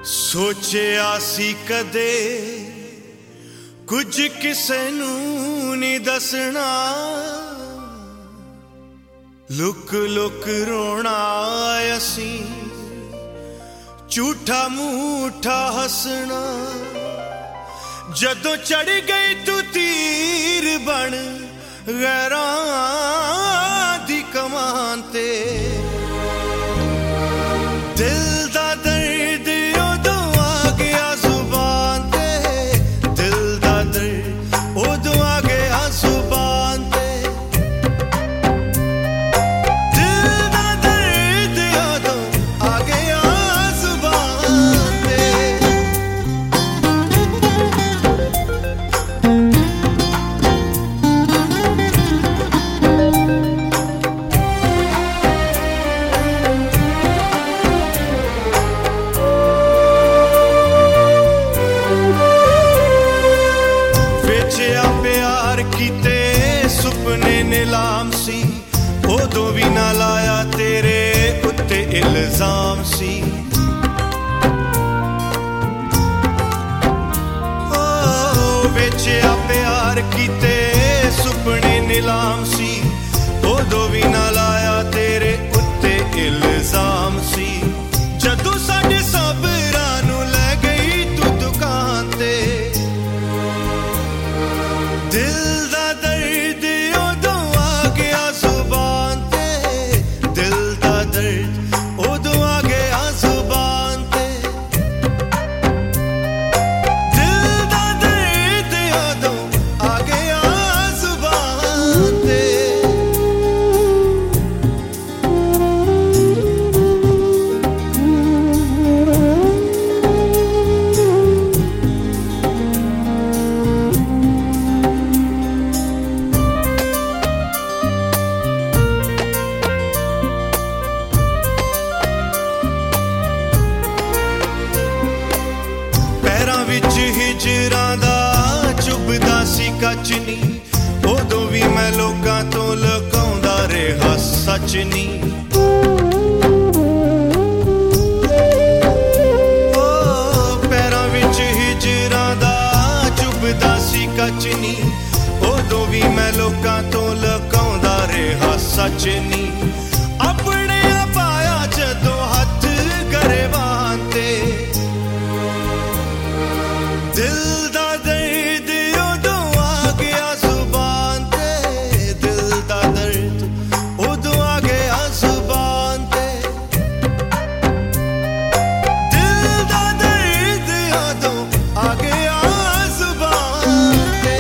सोचिया सी कदे कुछ किसे नूं नहीं दसना, लुक लुक रोना असी झूठा मूठा हसना। जदों चढ़ गई तू तीर बन गैरां दी कमान ते, दिल दा दर्द उदों आ गया जुबान ते, दिल दा दर्द उदों आ गया जुबान ते, दिल दा दर्द उदों आ गया जुबान ते। प्यार कीते सुपने नीलाम सी, उदों भी ना लाया तेरे उत्ते इल्जाम सी। बेचिया प्यार कीते सुपने नीलाम सी, उदों भी ना लाया तेरे उत्ते इल्जाम सी। जदों साडे सबरां नूं लै गई तू दुकान ते, दिल दा दर्द उदों आ गया जुबान ते, दिल दा दर्द उदों आ गया जुबान ते, दिल दा दर्द उदों आ गया जुबान ते। विच हिजरां दा चुभदा सी कच नी, उदों भी मैं लोकां तो लुकाउंदा रहा सच नी। पैरां विच हिजरां दा चुभदा सी कच नी, उदों भी मैं लोकां तो लुकाउंदा रहा सच नी। अपने आप आया जदों हथ गरेबान ते, दिल दा दर्द उदों आ गया जुबान ते, दिल दा दर्द उदों आ गया जुबान ते, दिल दा दर्द उदों आ गया जुबान ते।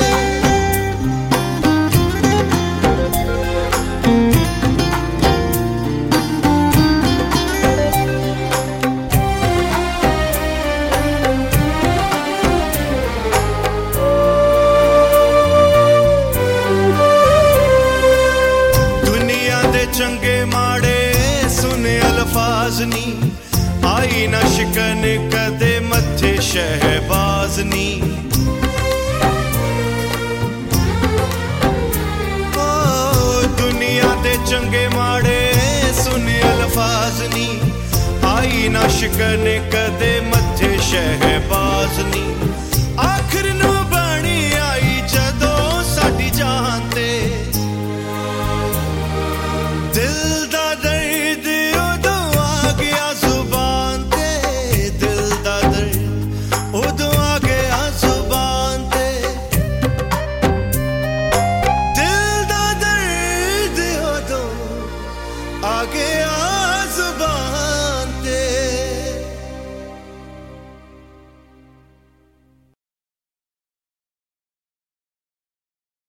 चंगे माड़े सुने अल्फाज नी, आई ना शिकन कदे मथे शहबाज नी। ओ दुनिया दे चंगे माड़े सुने अल्फाज नी, आई ना शिकन कदे मथे शहबाज नी। आखिर